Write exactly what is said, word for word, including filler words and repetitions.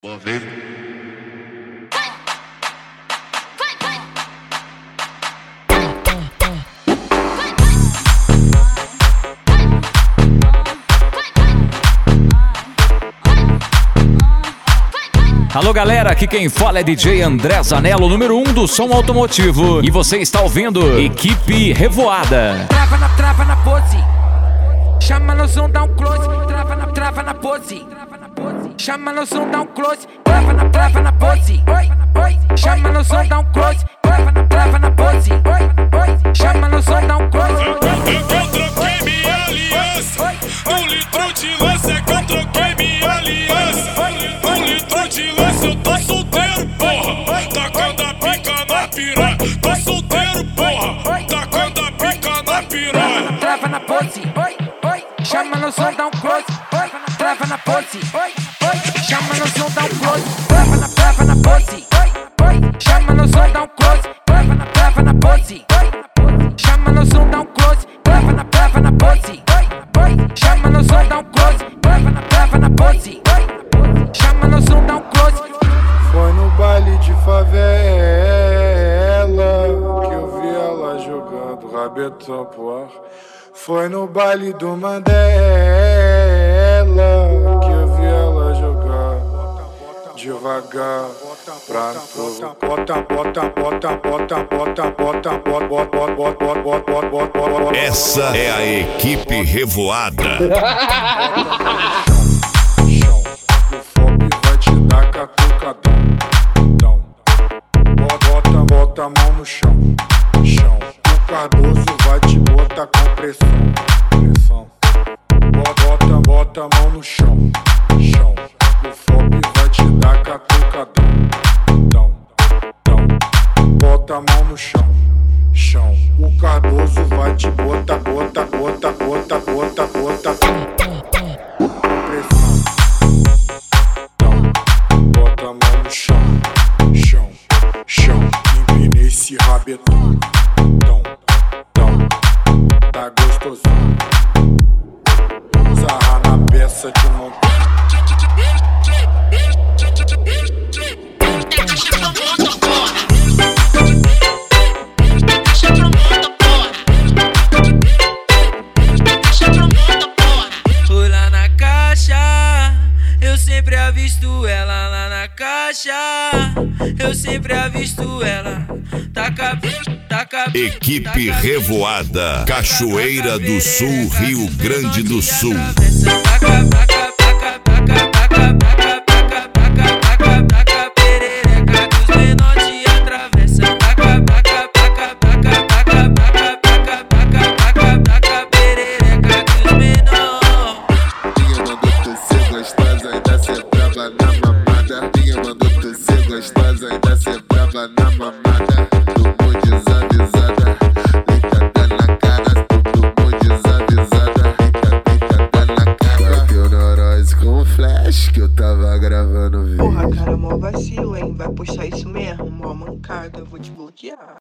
Vou ver. Alô galera, aqui quem fala é D J André Zanello, número um do som automotivo. E você está ouvindo Equipe Revoada. Trava na, trava na pose, chama no som, dá um close. Trava na, trava na pose, chama no som, dá um close. Trava na, trava na pose, chama no som, dá um close. Trava na, trava na pose, chama no som, dá um close. Eu troquei minha aliança, um litro de lança é que eu troquei minha aliança. Um litro de lança, eu tô solteiro, porra, tacando a pica na piranha. Tô solteiro, porra, tacando a pica na piranha. Trava na pose, chama no som, dá um close. Trava na pose, chama no som, dá um close. Trava na, trava na pose, chama no som, dá um close. Trava na, trava na pose, chama no som, dá um close. Trava na, trava na pose, chama no som, dá um close. Trava na, trava na pose, chama no som, dá um close. Foi no baile de favela que eu vi ela jogando rabetão pro ar. Foi no baile do Mandela que eu vi ela jogar devagar pra provar. Bota, bota, bota, bota, bota, bota, bota, bota, bota, bota, bota, bota. Essa é a Equipe Revoada. Chão, o fob vai te dar catucadão. Então, bota, bota a mão no chão. Chão, o Cardoso vai te botar com pressão. Pressão. Bota, bota a mão no chão. Chão, o fob vai te dar catucadão. Então, então, bota a mão no chão. Chão, o Cardoso vai te botar, bota, bota, bota, bota, bota. Pressão. Então, bota a mão no chão. Chão, chão, empina esse rabetão. Então, então, tá gostosão. Sarra na peça de montão. Fui lá na caixa, eu sempre avisto ela lá na caixa. Eu sempre avisto ela. Taca, taca. Equipe Revoada, Cachoeira do Sul, Rio Grande do Sul. Taca, taca, taca, taca, taca, taca, taca, taca, taca, taca, perereca dos menor te atravessa. Taca, taca, taca, taca, taca, taca, taca, taca, taca, taca, perereca dos menor. Minha mandou tu ser gostosa, ainda ser brava na mamada. Minha mandou tu ser gostosa, ainda ser brava na mamada. Tomou desavisada, ligada na cara. Tomou desavisada, ligada na cara. Bateu neurose com flash que eu tava gravando vídeo. Porra, cara, mó vacilo, hein? Vai postar isso mesmo? Mó mancada, eu vou te bloquear.